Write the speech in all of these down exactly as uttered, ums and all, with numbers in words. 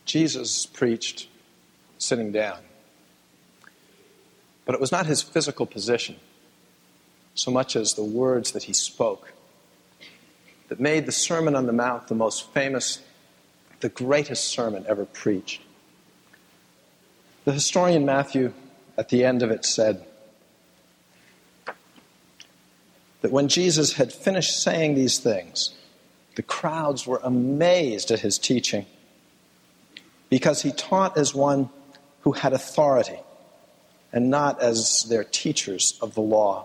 Jesus preached sitting down. But it was not his physical position so much as the words that he spoke that made the Sermon on the Mount the most famous, the greatest sermon ever preached. The historian Matthew, at the end of it, said that when Jesus had finished saying these things, the crowds were amazed at his teaching because he taught as one who had authority and not as their teachers of the law.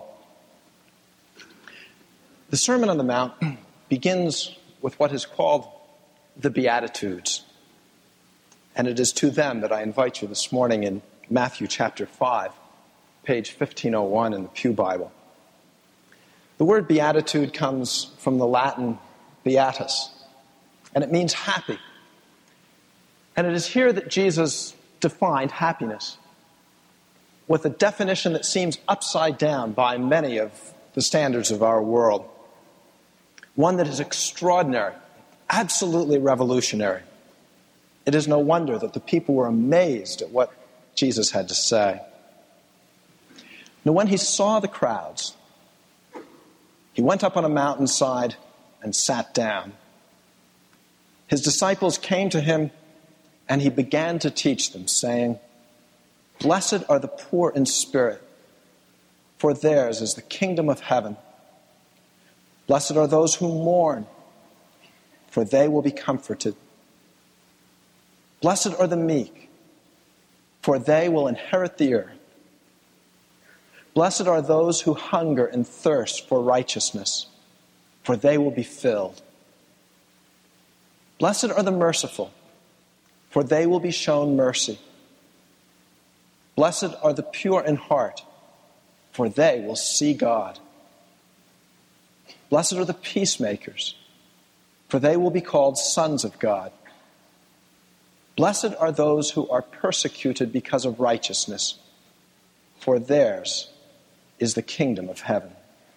The Sermon on the Mount begins with what is called the Beatitudes. And it is to them that I invite you this morning in Matthew chapter five, page fifteen oh one in the Pew Bible. The word beatitude comes from the Latin beatus, and it means happy. And it is here that Jesus defined happiness with a definition that seems upside down by many of the standards of our world. One that is extraordinary, absolutely revolutionary. It is no wonder that the people were amazed at what Jesus had to say. Now, when he saw the crowds, he went up on a mountainside and sat down. His disciples came to him, and he began to teach them, saying, "Blessed are the poor in spirit, for theirs is the kingdom of heaven. Blessed are those who mourn, for they will be comforted. Blessed are the meek, for they will inherit the earth. Blessed are those who hunger and thirst for righteousness, for they will be filled. Blessed are the merciful, for they will be shown mercy. Blessed are the pure in heart, for they will see God. Blessed are the peacemakers, for they will be called sons of God. Blessed are those who are persecuted because of righteousness, for theirs is the kingdom of heaven."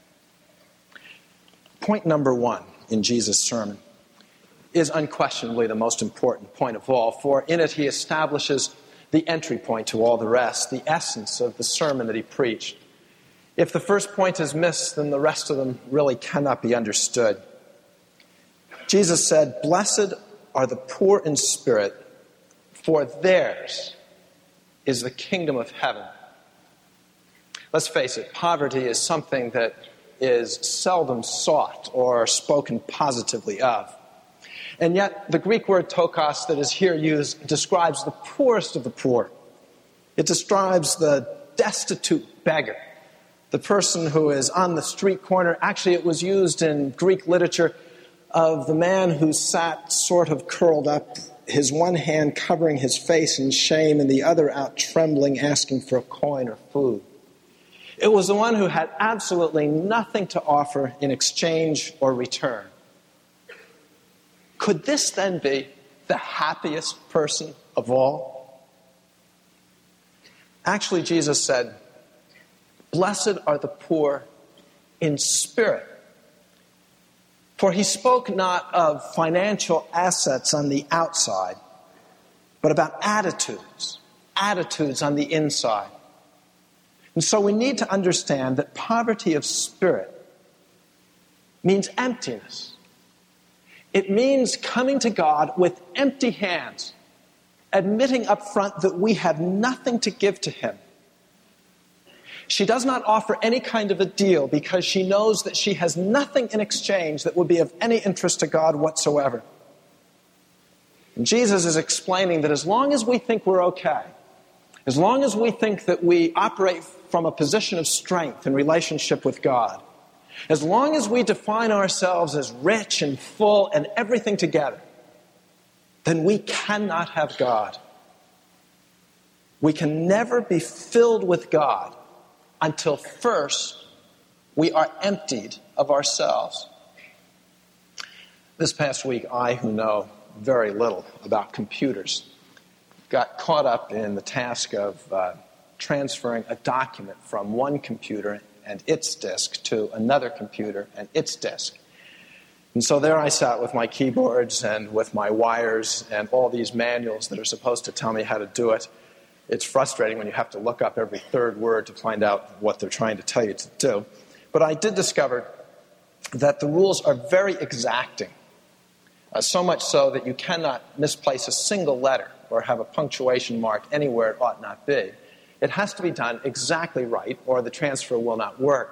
Point number one in Jesus' sermon is unquestionably the most important point of all, for in it he establishes the entry point to all the rest, the essence of the sermon that he preached. If the first point is missed, then the rest of them really cannot be understood. Jesus said, "Blessed are the poor in spirit, for theirs is the kingdom of heaven." Let's face it, poverty is something that is seldom sought or spoken positively of. And yet, the Greek word tokos that is here used describes the poorest of the poor. It describes the destitute beggar, the person who is on the street corner. Actually, it was used in Greek literature of the man who sat sort of curled up, his one hand covering his face in shame and the other out trembling, asking for a coin or food. It was the one who had absolutely nothing to offer in exchange or return. Could this then be the happiest person of all? Actually, Jesus said, "Blessed are the poor in spirit." For he spoke not of financial assets on the outside, but about attitudes, attitudes on the inside. And so we need to understand that poverty of spirit means emptiness. It means coming to God with empty hands, admitting up front that we have nothing to give to him. She does not offer any kind of a deal because she knows that she has nothing in exchange that would be of any interest to God whatsoever. And Jesus is explaining that as long as we think we're okay, as long as we think that we operate from a position of strength in relationship with God, as long as we define ourselves as rich and full and everything together, then we cannot have God. We can never be filled with God until first we are emptied of ourselves. This past week, I, who know very little about computers, got caught up in the task of uh, transferring a document from one computer and its disk to another computer and its disk. And so there I sat with my keyboards and with my wires and all these manuals that are supposed to tell me how to do it. It's frustrating when you have to look up every third word to find out what they're trying to tell you to do. But I did discover that the rules are very exacting, uh, so much so that you cannot misplace a single letter or have a punctuation mark anywhere it ought not be. It has to be done exactly right, or the transfer will not work.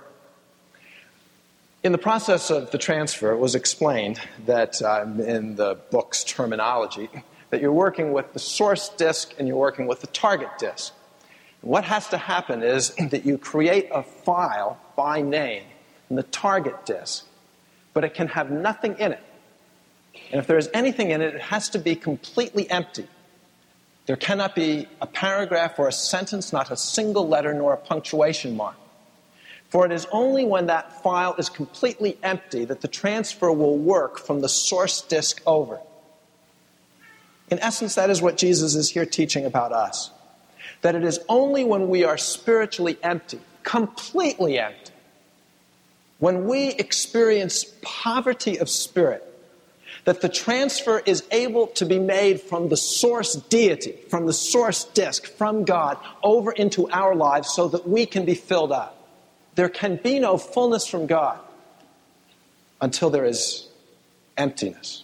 In the process of the transfer, it was explained that, um, in the book's terminology, that you're working with the source disk and you're working with the target disk. What has to happen is that you create a file by name in the target disk, but it can have nothing in it. And if there is anything in it, it has to be completely empty. There cannot be a paragraph or a sentence, not a single letter nor a punctuation mark. For it is only when that file is completely empty that the transfer will work from the source disk over. In essence, that is what Jesus is here teaching about us. That it is only when we are spiritually empty, completely empty, when we experience poverty of spirit, that the transfer is able to be made from the source deity, from the source disk, from God, over into our lives so that we can be filled up. There can be no fullness from God until there is emptiness.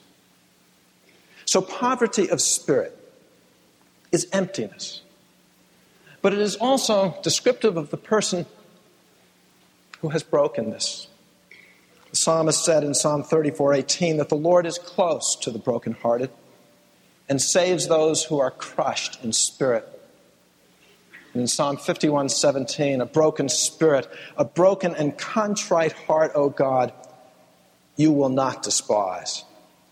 So poverty of spirit is emptiness. But it is also descriptive of the person who has brokenness. The psalmist said in Psalm thirty-four eighteen that the Lord is close to the brokenhearted and saves those who are crushed in spirit. And in Psalm fifty-one seventeen, a broken spirit, a broken and contrite heart, O God, you will not despise.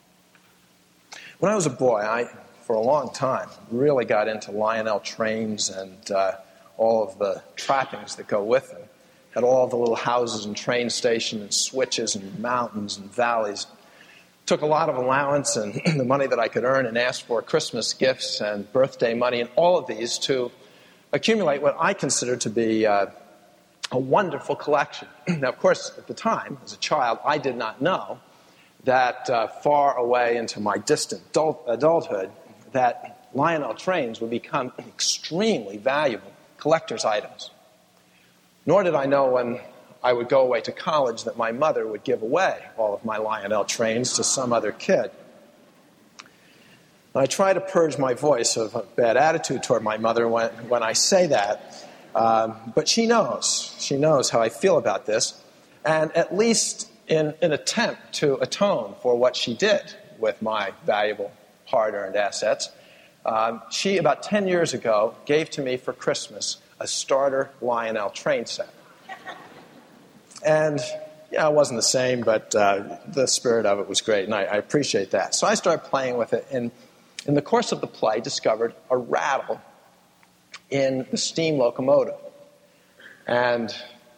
When I was a boy, I, for a long time, really got into Lionel trains and uh, all of the trappings that go with them. Had all the little houses and train stations and switches and mountains and valleys. Took a lot of allowance and the money that I could earn and asked for Christmas gifts and birthday money and all of these to accumulate what I considered to be uh, a wonderful collection. Now, of course, at the time, as a child, I did not know that uh, far away into my distant adult- adulthood, that Lionel trains would become extremely valuable collector's items. Nor did I know when I would go away to college that my mother would give away all of my Lionel trains to some other kid. And I try to purge my voice of a bad attitude toward my mother when, when I say that, um, but she knows. She knows how I feel about this. And at least in an attempt to atone for what she did with my valuable, hard-earned assets, um, she, about ten years ago, gave to me for Christmas a starter Lionel train set. And, yeah, it wasn't the same, but uh, the spirit of it was great, and I, I appreciate that. So I started playing with it, and in the course of the play, discovered a rattle in the steam locomotive. And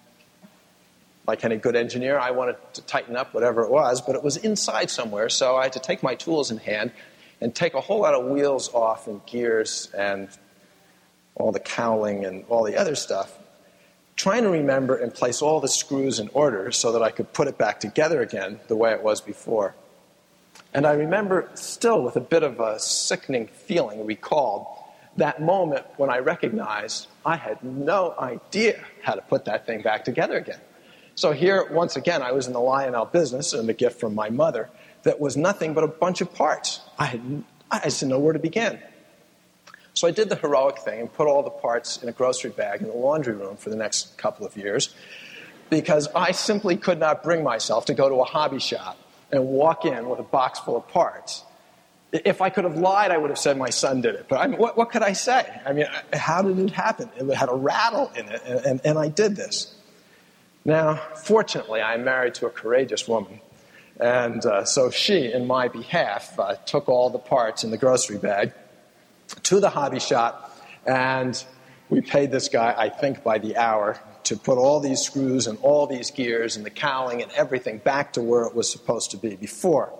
like any good engineer, I wanted to tighten up whatever it was, but it was inside somewhere, so I had to take my tools in hand and take a whole lot of wheels off and gears and all the cowling and all the other stuff, trying to remember and place all the screws in order so that I could put it back together again the way it was before. And I remember still with a bit of a sickening feeling recalled that moment when I recognized I had no idea how to put that thing back together again. So here, once again, I was in the Lionel business, and a gift from my mother that was nothing but a bunch of parts. I, had, I just didn't know where to begin. So I did the heroic thing and put all the parts in a grocery bag in the laundry room for the next couple of years because I simply could not bring myself to go to a hobby shop and walk in with a box full of parts. If I could have lied, I would have said my son did it. But I mean, what, what could I say? I mean, how did it happen? It had a rattle in it, and, and, and I did this. Now, fortunately, I am married to a courageous woman. And uh, so she, in my behalf, uh, took all the parts in the grocery bag to the hobby shop, and we paid this guy, I think, by the hour to put all these screws and all these gears and the cowling and everything back to where it was supposed to be before.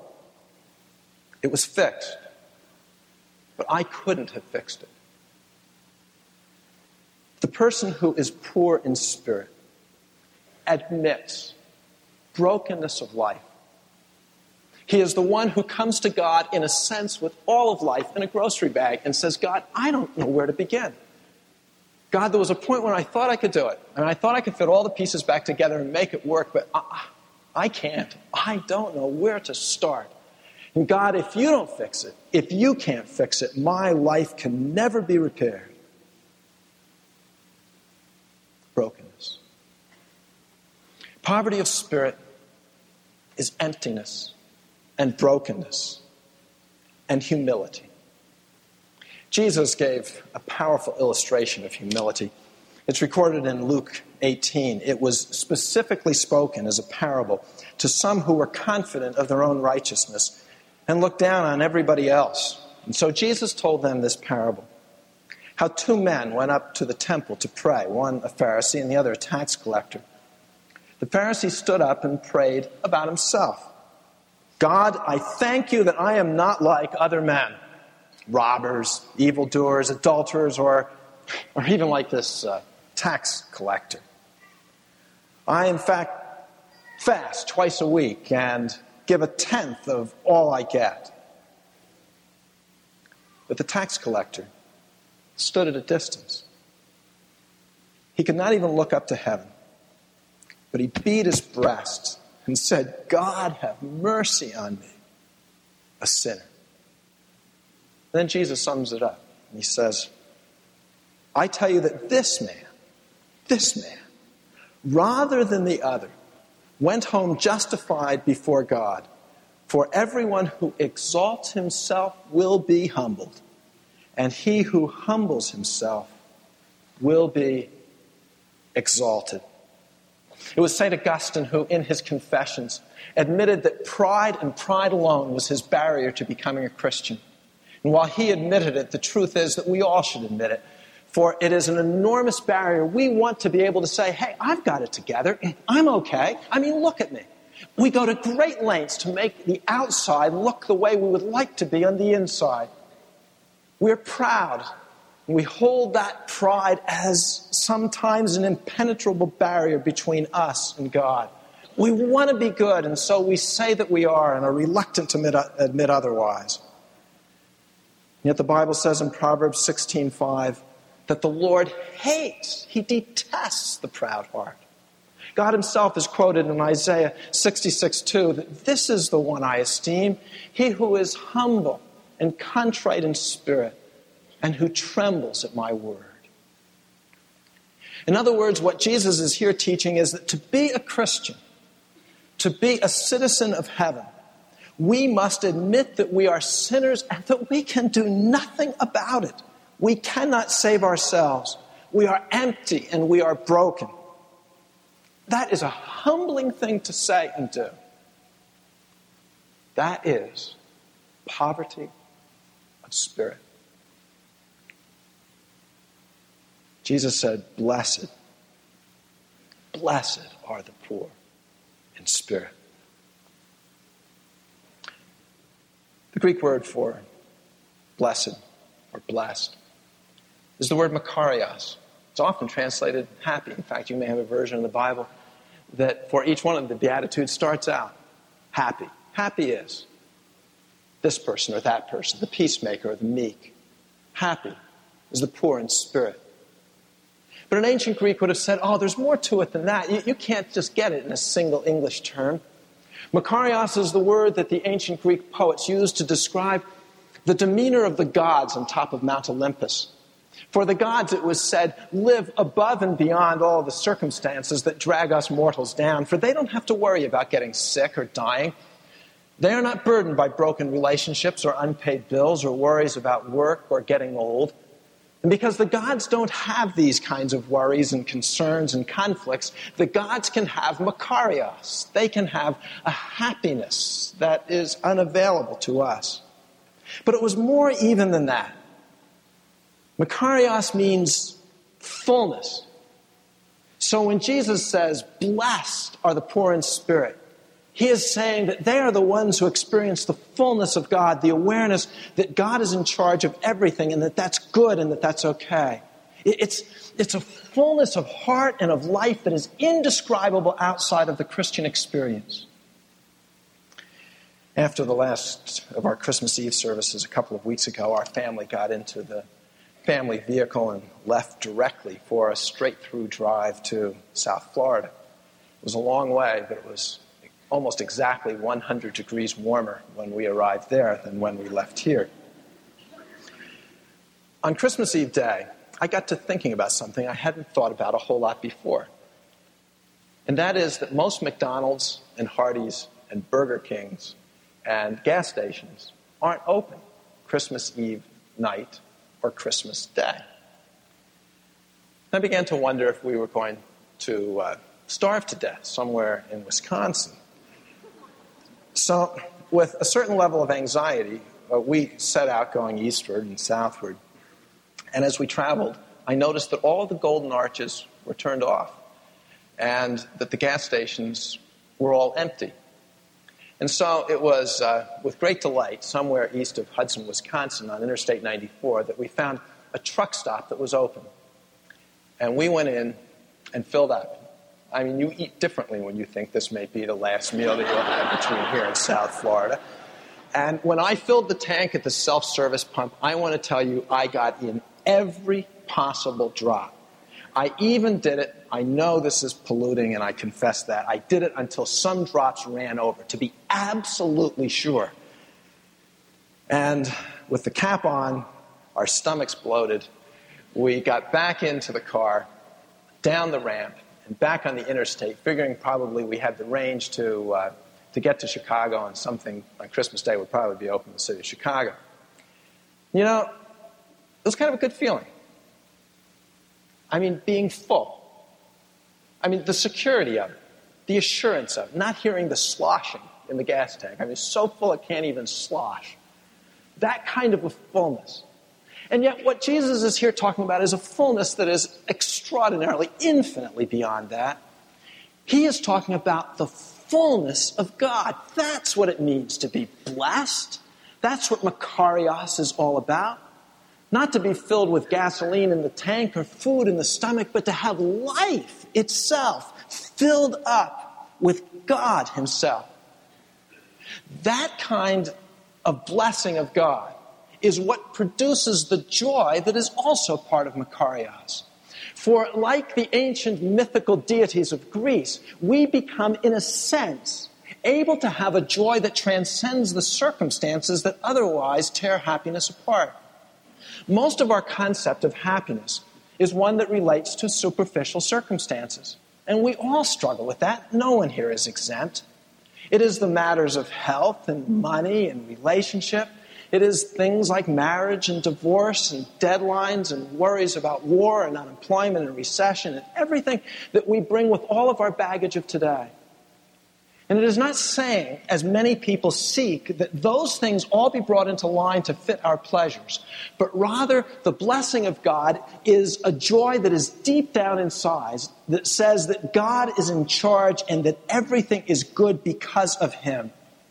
It was fixed, but I couldn't have fixed it. The person who is poor in spirit admits brokenness of life, He is the one who comes to God, in a sense, with all of life in a grocery bag and says, God, I don't know where to begin. God, there was a point when I thought I could do it, and I thought I could fit all the pieces back together and make it work, but I, I can't. I don't know where to start. And God, if you don't fix it, if you can't fix it, my life can never be repaired. Brokenness. Poverty of spirit is emptiness and brokenness and humility. Jesus gave a powerful illustration of humility. It's recorded in Luke eighteen. It was specifically spoken as a parable to some who were confident of their own righteousness and looked down on everybody else. And so Jesus told them this parable. How two men went up to the temple to pray, one a Pharisee and the other a tax collector. The Pharisee stood up and prayed about himself. God, I thank you that I am not like other men, robbers, evildoers, adulterers, or, or even like this uh, tax collector. I, in fact, fast twice a week and give a tenth of all I get. But the tax collector stood at a distance. He could not even look up to heaven, but he beat his breast and said, God, have mercy on me, a sinner. Then Jesus sums it up. And he says, I tell you that this man, this man, rather than the other, went home justified before God. For everyone who exalts himself will be humbled, and he who humbles himself will be exalted. It was Saint Augustine who, in his Confessions, admitted that pride and pride alone was his barrier to becoming a Christian. And while he admitted it, the truth is that we all should admit it. For it is an enormous barrier. We want to be able to say, hey, I've got it together. I'm okay. I mean, look at me. We go to great lengths to make the outside look the way we would like to be on the inside. We're proud. And we hold that pride as sometimes an impenetrable barrier between us and God. We want to be good, and so we say that we are and are reluctant to admit, admit otherwise. Yet the Bible says in Proverbs sixteen five that the Lord hates, he detests the proud heart. God himself is quoted in Isaiah sixty-six two that this is the one I esteem, he who is humble and contrite in spirit, and who trembles at my word. In other words, what Jesus is here teaching is that to be a Christian, to be a citizen of heaven, we must admit that we are sinners and that we can do nothing about it. We cannot save ourselves. We are empty and we are broken. That is a humbling thing to say and do. That is poverty of spirit. Jesus said, blessed, blessed are the poor in spirit. The Greek word for blessed or blessed is the word makarios. It's often translated happy. In fact, you may have a version in the Bible that for each one of the Beatitudes starts out happy. Happy is this person or that person, the peacemaker or the meek. Happy is the poor in spirit. But an ancient Greek would have said, oh, there's more to it than that. You, you can't just get it in a single English term. Makarios is the word that the ancient Greek poets used to describe the demeanor of the gods on top of Mount Olympus. For the gods, it was said, live above and beyond all the circumstances that drag us mortals down, for they don't have to worry about getting sick or dying. They are not burdened by broken relationships or unpaid bills or worries about work or getting old. And because the gods don't have these kinds of worries and concerns and conflicts, the gods can have makarios. They can have a happiness that is unavailable to us. But it was more even than that. Makarios means fullness. So when Jesus says, blessed are the poor in spirit, he is saying that they are the ones who experience the fullness of God, the awareness that God is in charge of everything and that that's good and that that's okay. It's, it's a fullness of heart and of life that is indescribable outside of the Christian experience. After the last of our Christmas Eve services a couple of weeks ago, our family got into the family vehicle and left directly for a straight-through drive to South Florida. It was a long way, but it was almost exactly one hundred degrees warmer when we arrived there than when we left here. On Christmas Eve day, I got to thinking about something I hadn't thought about a whole lot before. And that is that most McDonald's and Hardee's and Burger King's and gas stations aren't open Christmas Eve night or Christmas Day. I began to wonder if we were going to uh, starve to death somewhere in Wisconsin. So, with a certain level of anxiety, uh, we set out going eastward and southward. And as we traveled, I noticed that all the golden arches were turned off and that the gas stations were all empty. And so it was uh, with great delight, somewhere east of Hudson, Wisconsin, on Interstate ninety-four, that we found a truck stop that was open. And we went in and filled up. I mean, you eat differently when you think this may be the last meal that you'll have between here and South Florida. And when I filled the tank at the self-service pump, I want to tell you I got in every possible drop. I even did it, I know this is polluting and I confess that, I did it until some drops ran over to be absolutely sure. And with the cap on, our stomachs bloated, we got back into the car, down the ramp, and back on the interstate, figuring probably we had the range to, uh, to get to Chicago, and something on Christmas Day would probably be open in the city of Chicago. You know, it was kind of a good feeling. I mean, being full. I mean, the security of it, the assurance of it, not hearing the sloshing in the gas tank. I mean, it's so full it can't even slosh. That kind of a fullness. And yet what Jesus is here talking about is a fullness that is extraordinarily, infinitely beyond that. He is talking about the fullness of God. That's what it means to be blessed. That's what Makarios is all about. Not to be filled with gasoline in the tank or food in the stomach, but to have life itself filled up with God himself. That kind of blessing of God is what produces the joy that is also part of Makarios. For like the ancient mythical deities of Greece, we become, in a sense, able to have a joy that transcends the circumstances that otherwise tear happiness apart. Most of our concept of happiness is one that relates to superficial circumstances. And we all struggle with that. No one here is exempt. It is the matters of health and money and relationship. It is things like marriage and divorce and deadlines and worries about war and unemployment and recession and everything that we bring with all of our baggage of today. And it is not saying, as many people seek, that those things all be brought into line to fit our pleasures, but rather the blessing of God is a joy that is deep down inside that says that God is in charge and that everything is good because of him.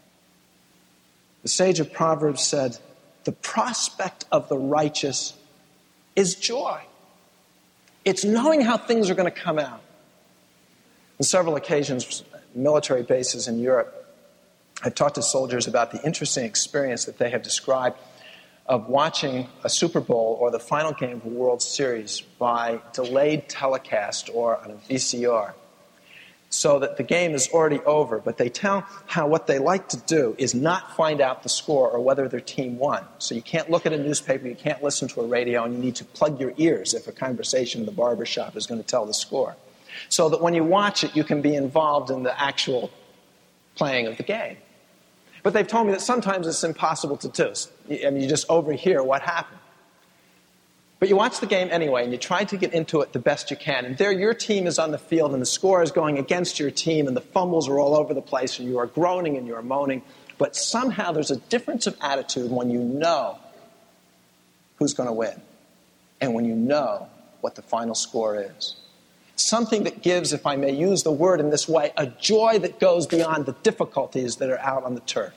The sage of Proverbs said, the prospect of the righteous is joy. It's knowing how things are going to come out. On several occasions, military bases in Europe, I've talked to soldiers about the interesting experience that they have described of watching a Super Bowl or the final game of a World Series by delayed telecast or on a V C R, so that the game is already over, but they tell how what they like to do is not find out the score or whether their team won. So you can't look at a newspaper, you can't listen to a radio, and you need to plug your ears if a conversation in the barbershop is going to tell the score. So that when you watch it, you can be involved in the actual playing of the game. But they've told me that sometimes it's impossible to do. I mean, you just overhear what happened. But you watch the game anyway, and you try to get into it the best you can. And there your team is on the field, and the score is going against your team, and the fumbles are all over the place, and you are groaning and you are moaning. But somehow there's a difference of attitude when you know who's going to win and when you know what the final score is. Something that gives, if I may use the word in this way, a joy that goes beyond the difficulties that are out on the turf.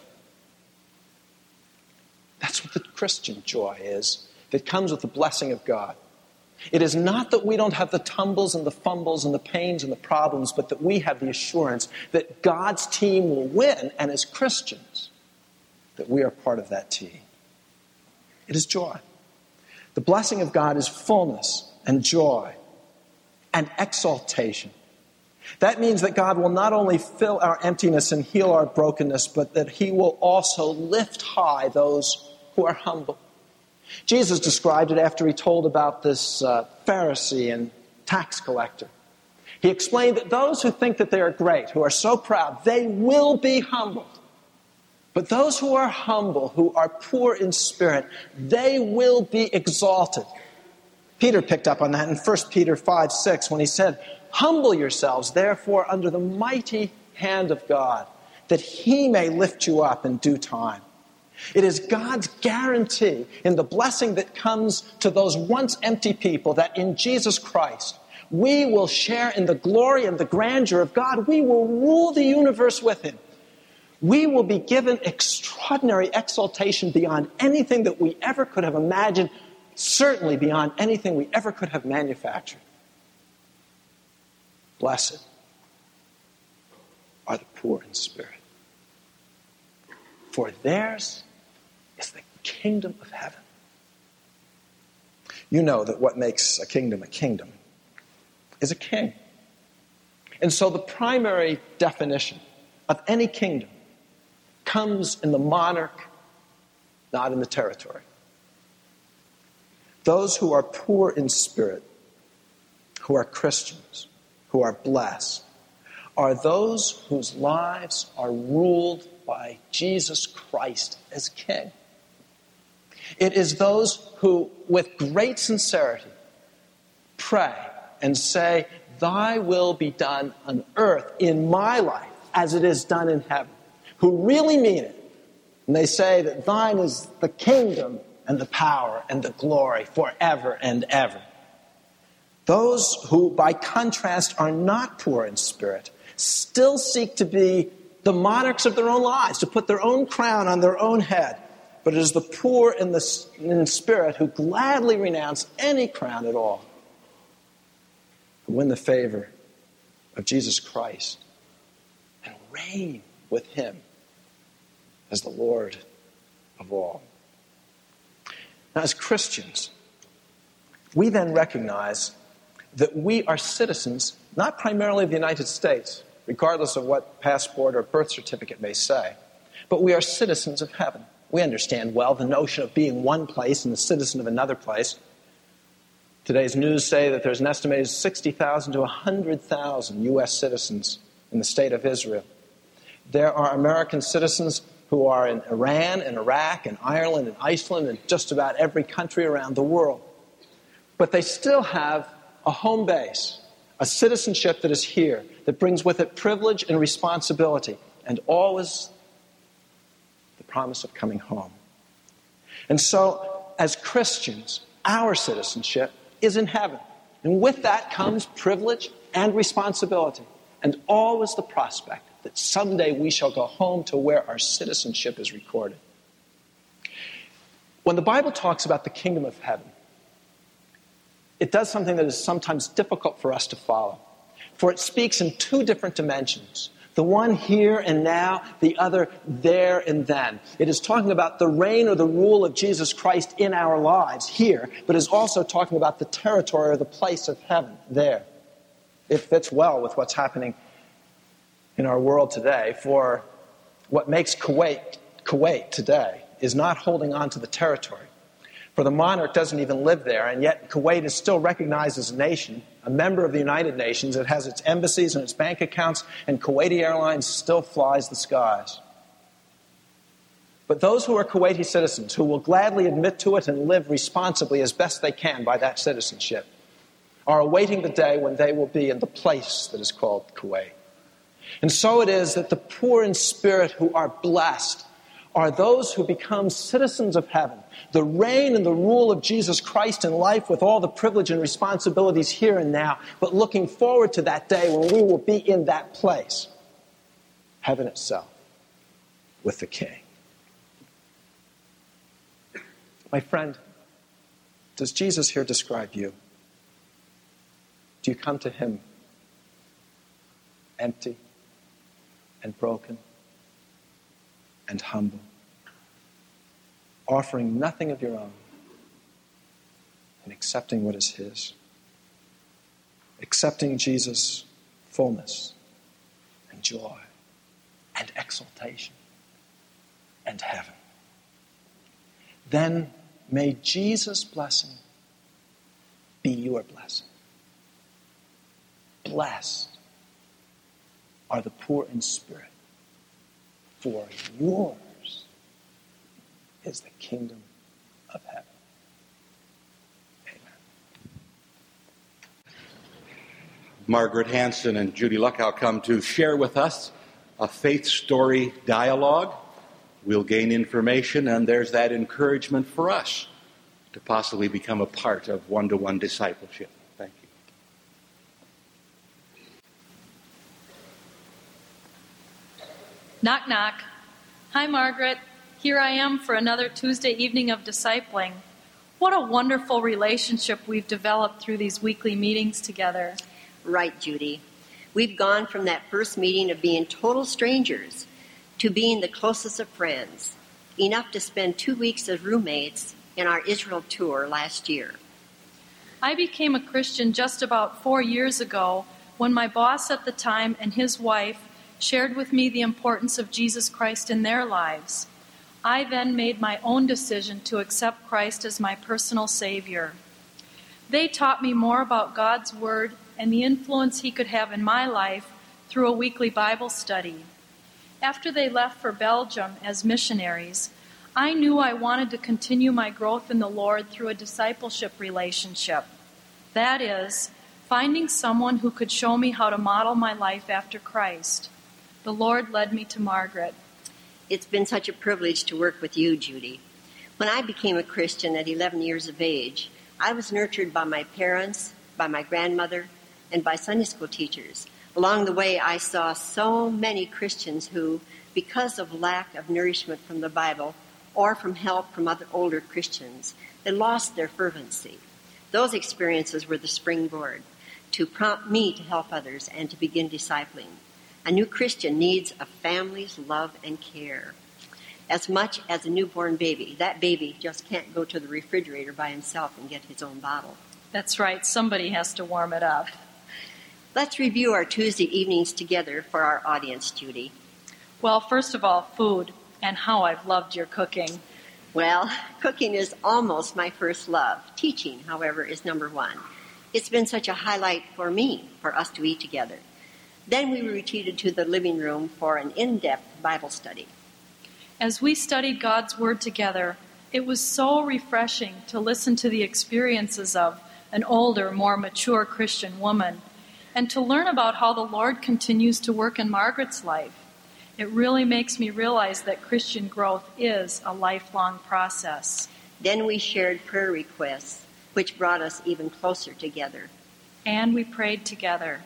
That's what the Christian joy is, that comes with the blessing of God. It is not that we don't have the tumbles and the fumbles and the pains and the problems, but that we have the assurance that God's team will win, and as Christians, that we are part of that tea. It is joy. The blessing of God is fullness and joy and exaltation. That means that God will not only fill our emptiness and heal our brokenness, but that he will also lift high those who are humble. Jesus described it after he told about this uh, Pharisee and tax collector. He explained that those who think that they are great, who are so proud, they will be humbled. But those who are humble, who are poor in spirit, they will be exalted. Peter picked up on that in First Peter five six when he said, "Humble yourselves, therefore, under the mighty hand of God, that he may lift you up in due time." It is God's guarantee in the blessing that comes to those once empty people that in Jesus Christ, we will share in the glory and the grandeur of God. We will rule the universe with him. We will be given extraordinary exaltation beyond anything that we ever could have imagined, certainly beyond anything we ever could have manufactured. Blessed are the poor in spirit, for theirs is the kingdom of heaven. You know that what makes a kingdom a kingdom is a king. And so the primary definition of any kingdom comes in the monarch, not in the territory. Those who are poor in spirit, who are Christians, who are blessed, are those whose lives are ruled by Jesus Christ as King. It is those who, with great sincerity, pray and say, "Thy will be done on earth in my life as it is done in heaven," who really mean it. And they say that thine is the kingdom and the power and the glory forever and ever. Those who, by contrast, are not poor in spirit, still seek to be the monarchs of their own lives, to put their own crown on their own head. But it is the poor in, the, in spirit who gladly renounce any crown at all, who win the favor of Jesus Christ and reign with him as the Lord of all. Now, as Christians, we then recognize that we are citizens, not primarily of the United States, regardless of what passport or birth certificate may say, but we are citizens of heaven. We understand well the notion of being one place and a citizen of another place. Today's news say that there's an estimated sixty thousand to one hundred thousand U S citizens in the state of Israel. There are American citizens who are in Iran and Iraq and Ireland and Iceland and just about every country around the world. But they still have a home base, a citizenship that is here, that brings with it privilege and responsibility, and always the promise of coming home. And so, as Christians, our citizenship is in heaven. And with that comes privilege and responsibility, and always the prospect that someday we shall go home to where our citizenship is recorded. When the Bible talks about the kingdom of heaven, it does something that is sometimes difficult for us to follow. For it speaks in two different dimensions. The one here and now, the other there and then. It is talking about the reign or the rule of Jesus Christ in our lives here, but is also talking about the territory or the place of heaven there. It fits well with what's happening in our world today. For what makes Kuwait Kuwait today is not holding on to the territory. For the monarch doesn't even live there, and yet Kuwait is still recognized as a nation, a member of the United Nations. It has its embassies and its bank accounts, and Kuwaiti Airlines still flies the skies. But those who are Kuwaiti citizens, who will gladly admit to it and live responsibly as best they can by that citizenship, are awaiting the day when they will be in the place that is called Kuwait. And so it is that the poor in spirit who are blessed are those who become citizens of heaven, the reign and the rule of Jesus Christ in life with all the privilege and responsibilities here and now, but looking forward to that day when we will be in that place, heaven itself, with the King. My friend, does Jesus here describe you? Do you come to him empty and broken and humble offering nothing of your own and accepting what is his. Accepting Jesus' fullness and joy and exaltation and heaven. Then may Jesus' blessing be your blessing. Blessed are the poor in spirit, for yours is the kingdom of heaven. Amen. Margaret Hanson and Judy Luckow come to share with us a faith story dialogue. We'll gain information, and there's that encouragement for us to possibly become a part of one-to-one discipleship. Thank you. Knock, knock. Hi, Margaret. Here I am for another Tuesday evening of discipling. What a wonderful relationship we've developed through these weekly meetings together. Right, Judy. We've gone from that first meeting of being total strangers to being the closest of friends, enough to spend two weeks as roommates in our Israel tour last year. I became a Christian just about four years ago when my boss at the time and his wife shared with me the importance of Jesus Christ in their lives. I then made my own decision to accept Christ as my personal Savior. They taught me more about God's Word and the influence He could have in my life through a weekly Bible study. After they left for Belgium as missionaries, I knew I wanted to continue my growth in the Lord through a discipleship relationship. That is, finding someone who could show me how to model my life after Christ. The Lord led me to Margaret. It's been such a privilege to work with you, Judy. When I became a Christian at eleven years of age, I was nurtured by my parents, by my grandmother, and by Sunday school teachers. Along the way, I saw so many Christians who, because of lack of nourishment from the Bible or from help from other older Christians, they lost their fervency. Those experiences were the springboard to prompt me to help others and to begin discipling. A new Christian needs a family's love and care. As much as a newborn baby, that baby just can't go to the refrigerator by himself and get his own bottle. That's right, somebody has to warm it up. Let's review our Tuesday evenings together for our audience, Judy. Well, first of all, food, and how I've loved your cooking. Well, cooking is almost my first love. Teaching, however, is number one. It's been such a highlight for me, for us to eat together. Then we retreated to the living room for an in-depth Bible study. As we studied God's Word together, it was so refreshing to listen to the experiences of an older, more mature Christian woman, and to learn about how the Lord continues to work in Margaret's life. It really makes me realize that Christian growth is a lifelong process. Then we shared prayer requests, which brought us even closer together. And we prayed together.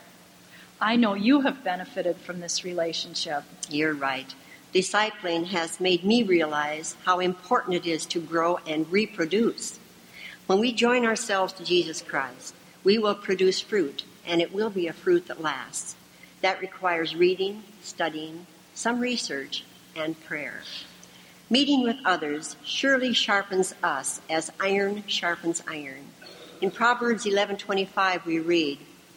I know you have benefited from this relationship. You're right. Discipling has made me realize how important it is to grow and reproduce. When we join ourselves to Jesus Christ, we will produce fruit, and it will be a fruit that lasts. That requires reading, studying, some research, and prayer. Meeting with others surely sharpens us as iron sharpens iron. In Proverbs eleven twenty-five we read,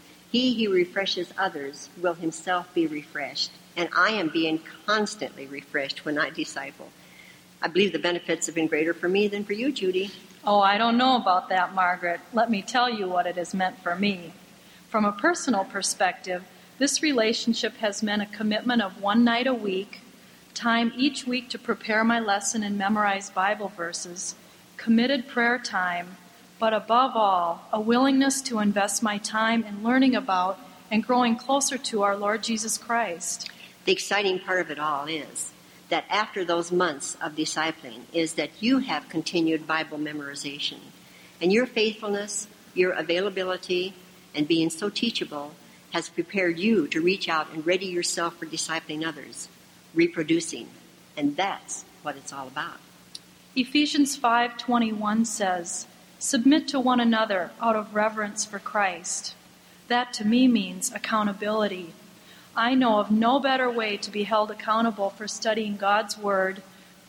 "He who refreshes others will himself be refreshed," and I am being constantly refreshed when I disciple. I believe the benefits have been greater for me than for you, Judy. Oh, I don't know about that, Margaret. Let me tell you what it has meant for me. From a personal perspective, this relationship has meant a commitment of one night a week, time each week to prepare my lesson and memorize Bible verses, committed prayer time, but above all, a willingness to invest my time in learning about and growing closer to our Lord Jesus Christ. The exciting part of it all is that after those months of discipling is that you have continued Bible memorization. And your faithfulness, your availability, and being so teachable has prepared you to reach out and ready yourself for discipling others, reproducing. And that's what it's all about. Ephesians five twenty-one says, "Submit to one another out of reverence for Christ." That to me means accountability. I know of no better way to be held accountable for studying God's Word,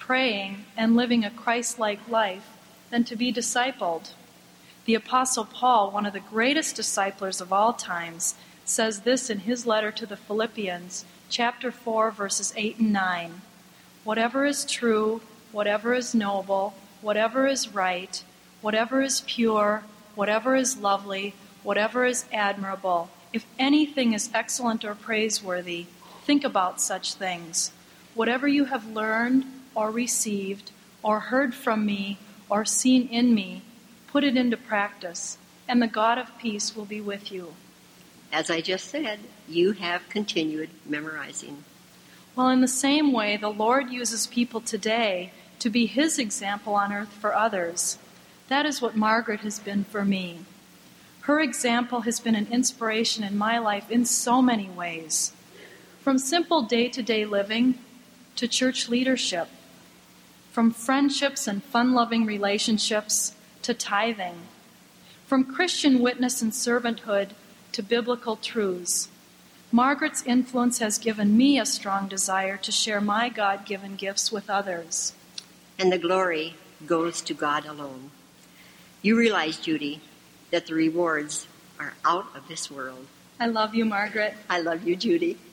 praying, and living a Christ-like life than to be discipled. The Apostle Paul, one of the greatest disciplers of all times, says this in his letter to the Philippians, chapter four, verses eight and nine. Whatever is true, whatever is noble, whatever is right, whatever is pure, whatever is lovely, whatever is admirable, if anything is excellent or praiseworthy, think about such things. Whatever you have learned or received or heard from me or seen in me, put it into practice, and the God of peace will be with you. As I just said, you have continued memorizing. Well, in the same way, the Lord uses people today to be his example on earth for others. That is what Margaret has been for me. Her example has been an inspiration in my life in so many ways. From simple day-to-day living to church leadership. From friendships and fun-loving relationships to tithing. From Christian witness and servanthood to biblical truths. Margaret's influence has given me a strong desire to share my God-given gifts with others. And the glory goes to God alone. You realize, Judy, that the rewards are out of this world. I love you, Margaret. I love you, Judy.